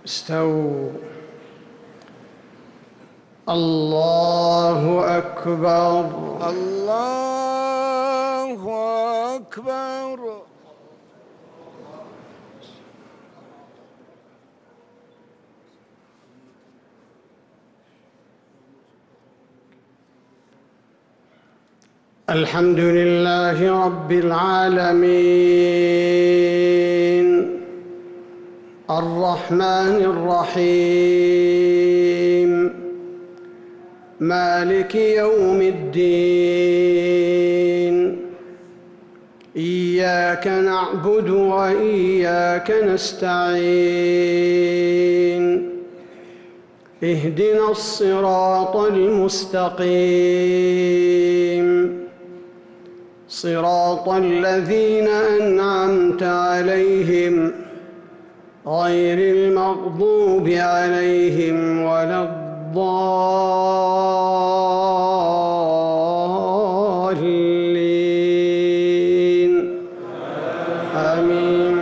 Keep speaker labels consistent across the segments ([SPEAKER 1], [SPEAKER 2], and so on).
[SPEAKER 1] استووا. الله أكبر.
[SPEAKER 2] الله أكبر.
[SPEAKER 1] الحمد لله رب العالمين الرحمن الرحيم مالك يوم الدين. إياك نعبد وإياك نستعين. اهدنا الصراط المستقيم صراط الذين أنعمت عليهم غير المغضوب عليهم ولا الضالين. آمين.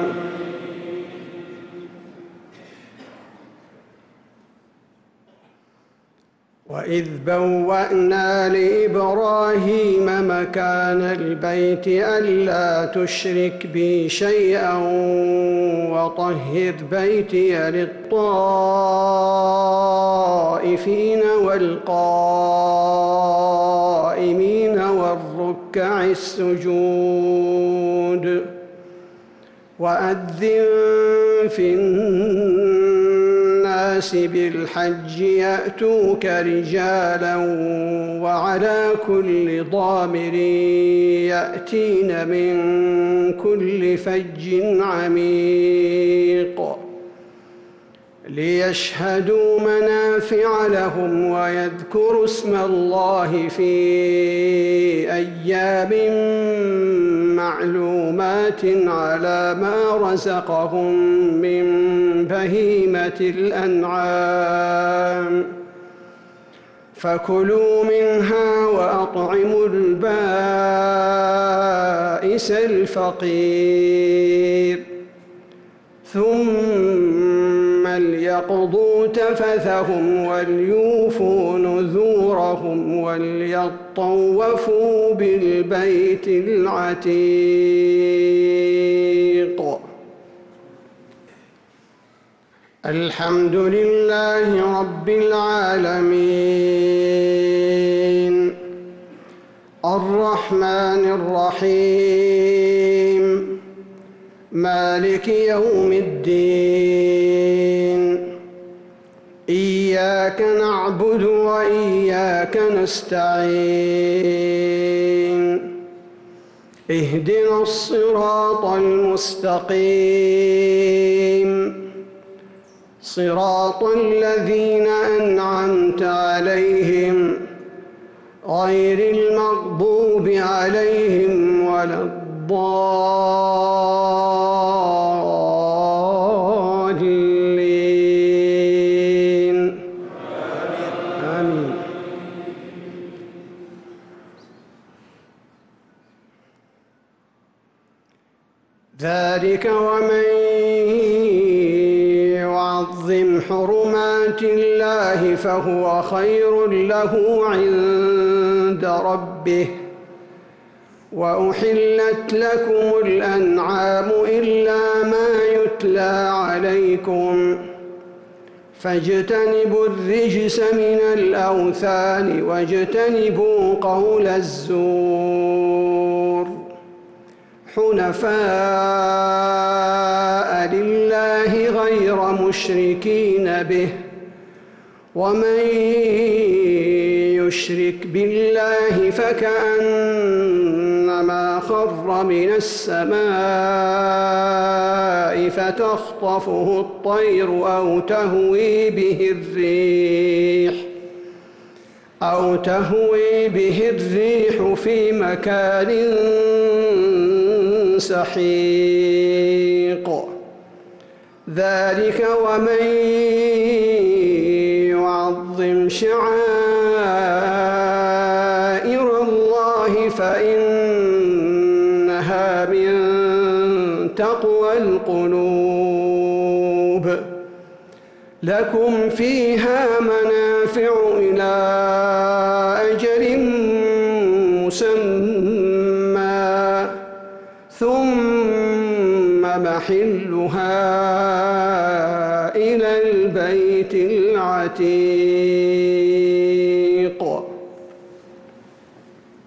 [SPEAKER 1] وإذ بوأنا لإبراهيم مكان البيت ألا تشرك بي شيئا وطهر بيتي للطائفين والقائمين والركع السجود. وأذن في الناس بالحج يأتوك رجالا وعلى كل ضامر يأتين من كل فج عميق ليشهدوا منافع لهم ويذكروا اسم الله في أيام معلومات على ما رزقهم من بهيمة الأنعام. فكلوا منها وأطعموا البائس الفقير ثم ليقضوا تفثهم وليوفوا نذورهم وليطوفوا بالبيت العتيق. الحمد لله رب العالمين الرحمن الرحيم مالك يوم الدين. إياك نعبد وإياك نستعين. اهدنا الصراط المستقيم صراط الذين أنعمت عليهم غير المغضوب عليهم ولا الضالين. آمين. ذلك ومن يعظم حرمات الله فهو خير له عند ربه. وأحلت لكم الأنعام إلا ما يتلى عليكم فاجتنبوا الرجس من الأوثان واجتنبوا قول الزور حنفاء لله غير مشركين به. ومن يشرك بالله فكأنما خر من السماء فتخطفه الطير أو تهوي به الريح في مكان سحيق. ذلك ومن يعظم شعائر الله فإنها من تقوى القلوب. لكم فيها منافع إلى أجل مسمى ثم محلها إلى البيت العتيق